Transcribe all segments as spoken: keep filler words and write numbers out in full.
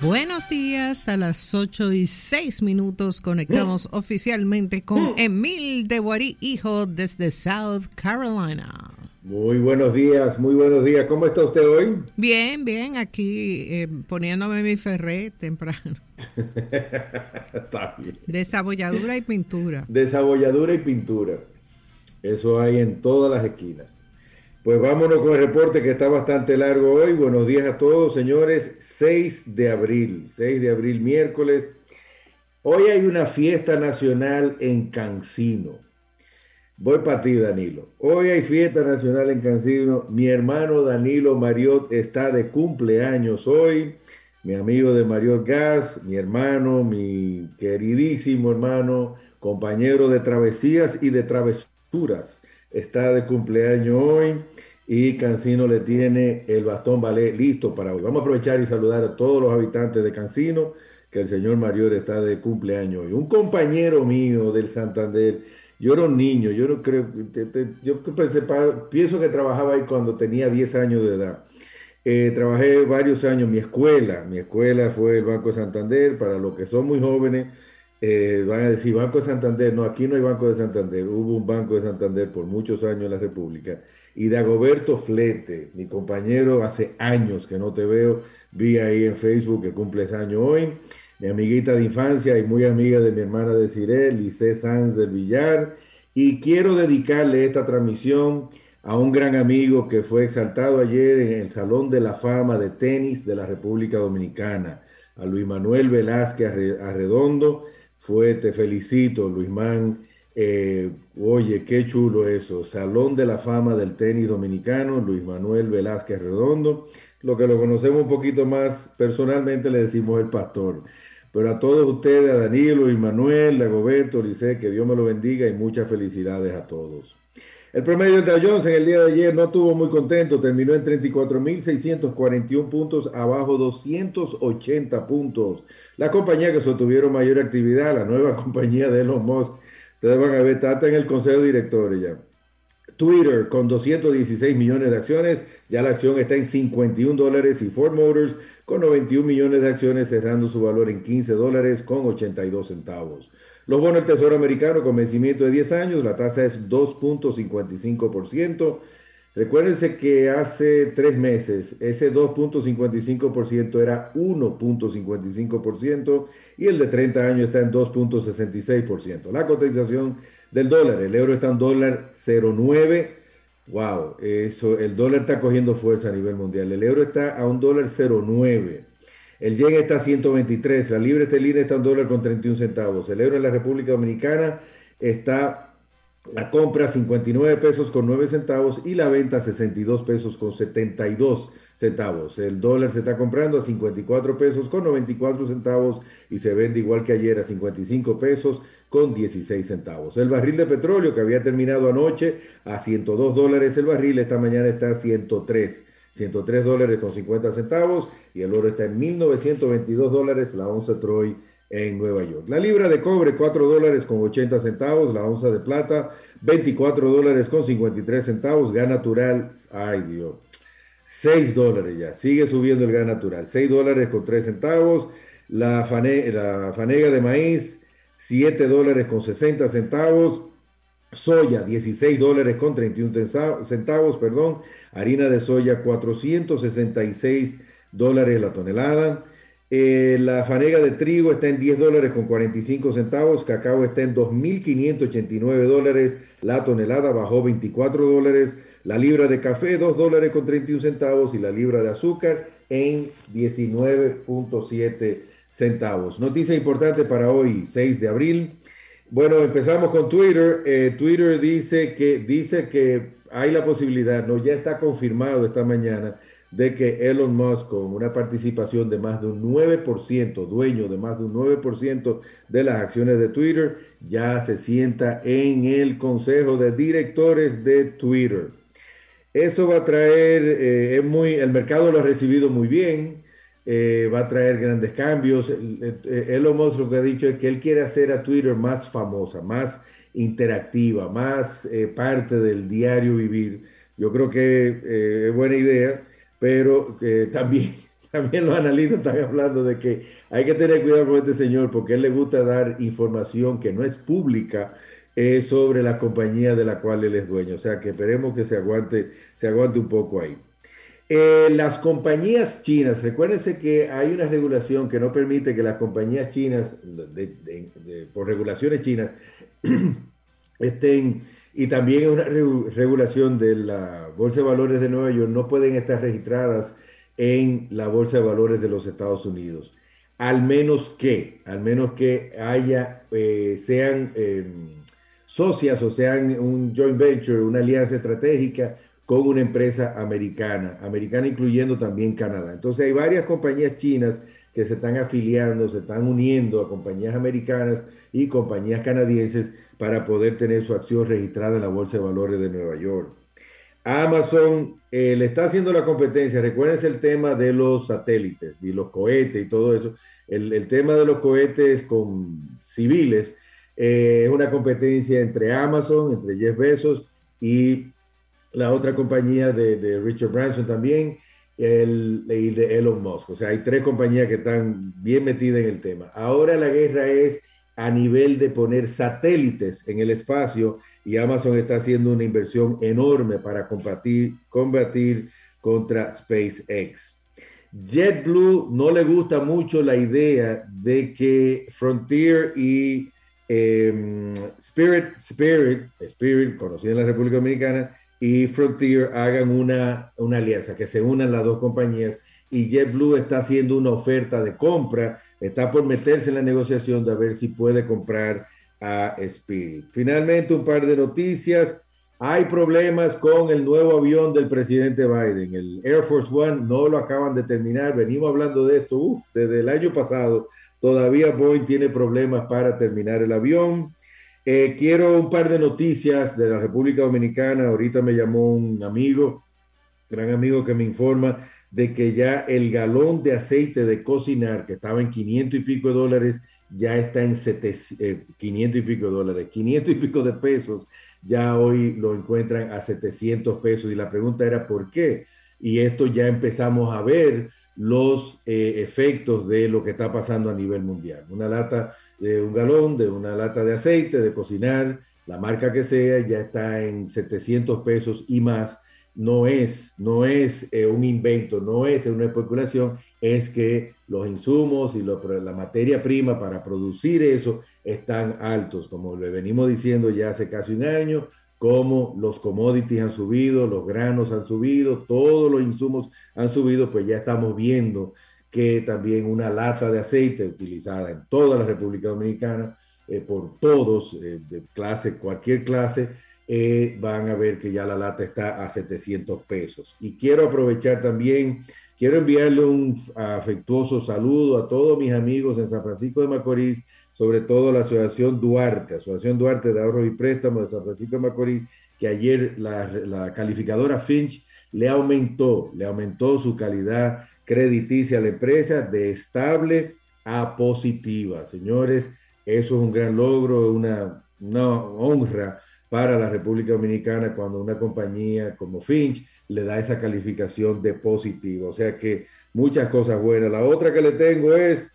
Buenos días, a las ocho y seis minutos conectamos mm. oficialmente con mm. Emil de Boarí, hijo, desde South Carolina. Muy buenos días, muy buenos días. ¿Cómo está usted hoy? Bien, bien, aquí eh, poniéndome mi ferré temprano. Está bien. Desabolladura y pintura. Desabolladura y pintura. Eso hay en todas las esquinas. Pues vámonos con el reporte que está bastante largo hoy. Buenos días a todos, señores. seis de abril, seis de abril, miércoles. Hoy hay una fiesta nacional en Cancino. Voy para ti, Danilo. Hoy hay fiesta nacional en Cancino. Mi hermano Danilo Mariot está de cumpleaños hoy. Mi amigo de Mariot Gas, mi hermano, mi queridísimo hermano, compañero de travesías y de travesuras, está de cumpleaños hoy y Cancino le tiene el bastón ballet listo para hoy. Vamos a aprovechar y saludar a todos los habitantes de Cancino, que el señor Mariot está de cumpleaños hoy. Un compañero mío del Santander, yo era un niño, yo no creo, te, te, yo pensé, pienso que trabajaba ahí cuando tenía diez años de edad. Eh, trabajé varios años, mi escuela, mi escuela fue el Banco de Santander. Para los que son muy jóvenes, eh, van a decir, Banco de Santander, no, aquí no hay Banco de Santander, hubo un Banco de Santander por muchos años en la República, y Dagoberto Flete, mi compañero, hace años que no te veo, vi ahí en Facebook que cumples año hoy, mi amiguita de infancia y muy amiga de mi hermana de Ciré, Lice Sanz del Villar, y quiero dedicarle esta transmisión a un gran amigo que fue exaltado ayer en el Salón de la Fama de Tenis de la República Dominicana, a Luis Manuel Velázquez Arredondo. Fue, te felicito, Luismán, eh, oye, qué chulo eso, Salón de la Fama del Tenis Dominicano, Luis Manuel Velázquez Arredondo. Lo que lo conocemos un poquito más personalmente le decimos el pastor. Pero a todos ustedes, a Danilo, Luis Manuel, Dagoberto, Lice, que Dios me lo bendiga y muchas felicidades a todos. El promedio de Dow Jones en el día de ayer no estuvo muy contento, terminó en treinta y cuatro mil seiscientos cuarenta y uno puntos, abajo doscientos ochenta puntos. La compañía que sostuvieron mayor actividad, la nueva compañía de Elon Musk, ustedes van a ver, está en el consejo de directores ya. Twitter con doscientos dieciséis millones de acciones, ya la acción está en cincuenta y un dólares, y Ford Motors con noventa y un millones de acciones, cerrando su valor en quince dólares con ochenta y dos centavos. Los bonos del Tesoro americano con vencimiento de diez años, la tasa es dos punto cincuenta y cinco por ciento. Recuérdense que hace tres meses ese dos punto cincuenta y cinco por ciento era uno punto cincuenta y cinco por ciento y el de treinta años está en dos punto sesenta y seis por ciento. La cotización del dólar, el euro está en dólar cero punto nueve. Wow, eso, el dólar está cogiendo fuerza a nivel mundial. El euro está a un dólar cero punto nueve. El yen está a ciento veintitrés, la libra esterlina está a un dólar con treinta y un centavos. El euro en la República Dominicana está la compra cincuenta y nueve pesos con nueve centavos y la venta sesenta y dos pesos con setenta y dos centavos. El dólar se está comprando a cincuenta y cuatro pesos con noventa y cuatro centavos y se vende igual que ayer a cincuenta y cinco pesos con dieciséis centavos. El barril de petróleo que había terminado anoche a ciento dos dólares el barril, esta mañana está a ciento tres. ciento tres dólares con cincuenta centavos y el oro está en mil novecientos veintidós dólares la onza Troy en Nueva York. La libra de cobre cuatro dólares con ochenta centavos, la onza de plata veinticuatro dólares con cincuenta y tres centavos, gas natural, ay Dios, seis dólares ya, sigue subiendo el gas natural, seis dólares con tres centavos, la, fane, la fanega de maíz siete dólares con sesenta centavos, soya dieciséis dólares con treinta y un centavos, perdón, harina de soya cuatrocientos sesenta y seis dólares la tonelada, eh, la fanega de trigo está en diez dólares con cuarenta y cinco centavos, cacao está en dos mil quinientos ochenta y nueve dólares la tonelada, bajó veinticuatro dólares, la libra de café dos dólares con treinta y un centavos y la libra de azúcar en diecinueve punto siete centavos. Noticia importante para hoy, seis de abril. Bueno, empezamos con Twitter. Eh, Twitter dice que, dice que hay la posibilidad, no, ya está confirmado esta mañana, de que Elon Musk, con una participación de más de un nueve por ciento, dueño de más de un nueve por ciento de las acciones de Twitter, ya se sienta en el consejo de directores de Twitter. Eso va a traer, eh, es muy, el mercado lo ha recibido muy bien. Eh, va a traer grandes cambios. Elon Musk lo que ha dicho es que él quiere hacer a Twitter más famosa, más interactiva, más eh, parte del diario vivir. Yo creo que eh, es buena idea, pero eh, también, también los analistas están hablando de que hay que tener cuidado con este señor porque él le gusta dar información que no es pública eh, sobre la compañía de la cual él es dueño. O sea que esperemos que se aguante, se aguante un poco ahí. Eh, las compañías chinas, recuérdense que hay una regulación que no permite que las compañías chinas, de, de, de, por regulaciones chinas, estén, y también una re, regulación de la Bolsa de Valores de Nueva York, no pueden estar registradas en la Bolsa de Valores de los Estados Unidos. Al menos que, al menos que haya, eh, sean eh, socias o sean un joint venture, una alianza estratégica con una empresa americana, americana incluyendo también Canadá. Entonces hay varias compañías chinas que se están afiliando, se están uniendo a compañías americanas y compañías canadienses para poder tener su acción registrada en la Bolsa de Valores de Nueva York. Amazon eh, le está haciendo la competencia. Recuérdense el tema de los satélites y los cohetes y todo eso. El, el tema de los cohetes con civiles eh, es una competencia entre Amazon, entre Jeff Bezos y la otra compañía de, de Richard Branson también, el, y de Elon Musk. O sea, hay tres compañías que están bien metidas en el tema. Ahora la guerra es a nivel de poner satélites en el espacio y Amazon está haciendo una inversión enorme para combatir, combatir contra SpaceX. JetBlue no le gusta mucho la idea de que Frontier y eh, Spirit, Spirit, Spirit, conocida en la República Dominicana, y Frontier hagan una, una alianza, que se unan las dos compañías, y JetBlue está haciendo una oferta de compra, está por meterse en la negociación de ver si puede comprar a Spirit. Finalmente, un par de noticias. Hay problemas con el nuevo avión del presidente Biden, el Air Force One, no lo acaban de terminar, venimos hablando de esto uf, desde el año pasado, todavía Boeing tiene problemas para terminar el avión. Eh, quiero un par de noticias de la República Dominicana. Ahorita me llamó un amigo, gran amigo, que me informa de que ya el galón de aceite de cocinar, que estaba en quinientos y pico de dólares, ya está en setecientos, eh, quinientos y pico de dólares, quinientos y pico de pesos, ya hoy lo encuentran a setecientos pesos. Y la pregunta era ¿por qué? Y esto ya empezamos a ver los eh, efectos de lo que está pasando a nivel mundial. Una lata de un galón, de una lata de aceite, de cocinar, la marca que sea, ya está en setecientos pesos y más. No es, no es eh, un invento, no es una especulación, es que los insumos y lo, la materia prima para producir eso están altos, como le venimos diciendo ya hace casi un año, como los commodities han subido, los granos han subido, todos los insumos han subido, pues ya estamos viendo que también una lata de aceite utilizada en toda la República Dominicana, eh, por todos, eh, de clase, cualquier clase, eh, van a ver que ya la lata está a setecientos pesos. Y quiero aprovechar también, quiero enviarle un afectuoso saludo a todos mis amigos en San Francisco de Macorís, sobre todo la Asociación Duarte, Asociación Duarte de Ahorros y Préstamos de San Francisco de Macorís, que ayer la, la calificadora Fitch le aumentó, le aumentó su calidad crediticia a la empresa de estable a positiva. Señores, eso es un gran logro, una, una honra para la República Dominicana cuando una compañía como Finch le da esa calificación de positivo. O sea que muchas cosas buenas. La otra que le tengo es,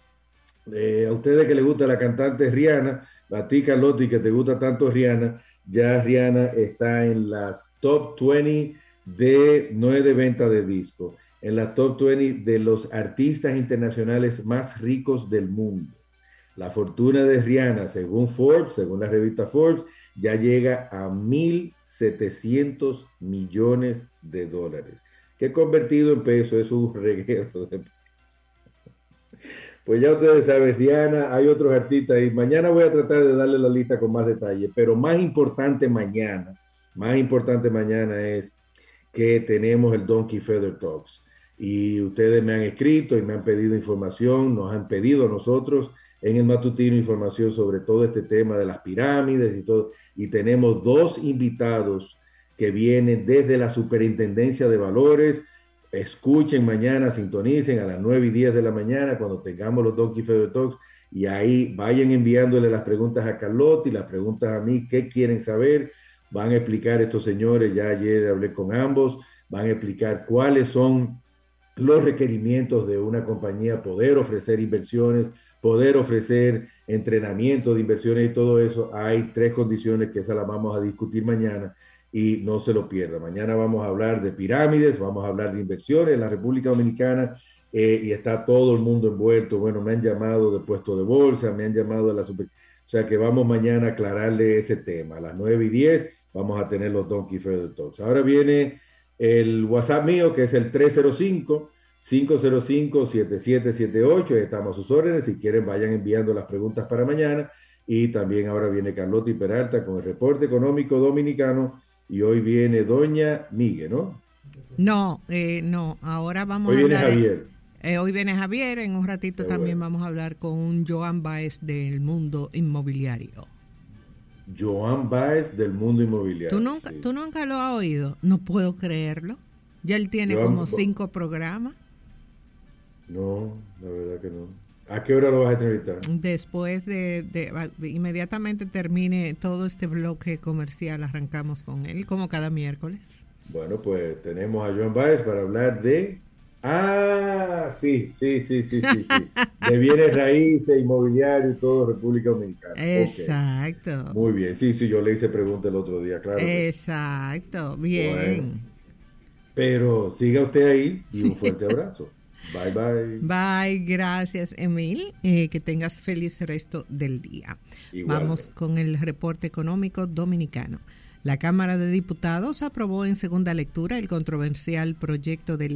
eh, a ustedes que les gusta la cantante Rihanna, a ti Carlotti que te gusta tanto Rihanna, ya Rihanna está en las top veinte de, no es de venta de disco, en la top veinte de los artistas internacionales más ricos del mundo. La fortuna de Rihanna, según Forbes, según la revista Forbes, ya llega a mil setecientos millones de dólares, que convertido en peso es un reguero de peso. Pues ya ustedes saben, Rihanna, hay otros artistas y mañana voy a tratar de darle la lista con más detalle, pero más importante mañana, más importante mañana es que tenemos el Donkey Feather Talks. Y ustedes me han escrito y me han pedido información, nos han pedido a nosotros en el matutino información sobre todo este tema de las pirámides y todo. Y tenemos dos invitados que vienen desde la Superintendencia de Valores. Escuchen mañana, sintonicen a las nueve y diez de la mañana cuando tengamos los Donkey Feather Talks y ahí vayan enviándole las preguntas a Carlotti, las preguntas a mí, qué quieren saber. Van a explicar estos señores, ya ayer hablé con ambos, van a explicar cuáles son los requerimientos de una compañía, poder ofrecer inversiones, poder ofrecer entrenamiento de inversiones y todo eso. Hay tres condiciones que esas las vamos a discutir mañana y no se lo pierda. Mañana vamos a hablar de pirámides, vamos a hablar de inversiones en la República Dominicana eh, y está todo el mundo envuelto. Bueno, me han llamado de puesto de bolsa, me han llamado de la super... O sea que vamos mañana a aclararle ese tema. A las nueve y diez vamos a tener los Donkey Feather Talks. Ahora viene el WhatsApp mío, que es el tres cero cinco, cinco cero cinco, siete siete siete ocho. Estamos a sus órdenes. Si quieren, vayan enviando las preguntas para mañana. Y también ahora viene Carlotti Peralta con el reporte económico dominicano. Y hoy viene Doña Miguel, ¿no? No, eh, no. Ahora vamos hoy a hablar... Hoy viene Javier. Eh, hoy viene Javier. En un ratito Qué también bueno. vamos a hablar con un Joan Baez del mundo inmobiliario. Joan Baez del mundo inmobiliario. ¿Tú nunca, sí. ¿Tú nunca lo has oído? No puedo creerlo. Ya él tiene Joan, como cinco programas. No, la verdad que no. ¿A qué hora lo vas a entrevistar? Después de, de, de inmediatamente termine todo este bloque comercial, arrancamos con él, como cada miércoles. Bueno, pues tenemos a Joan Baez para hablar de... Ah, sí, sí, sí, sí, sí, sí. De bienes raíces, inmobiliario y todo, República Dominicana. Exacto. Okay. Muy bien, sí, sí, yo le hice pregunta el otro día, claro. Exacto, bien. Bueno, pero siga usted ahí y un fuerte abrazo. Bye, bye. Bye, gracias, Emil. Eh, que tengas feliz resto del día. Igualmente. Vamos con el reporte económico dominicano. La Cámara de Diputados aprobó en segunda lectura el controversial proyecto de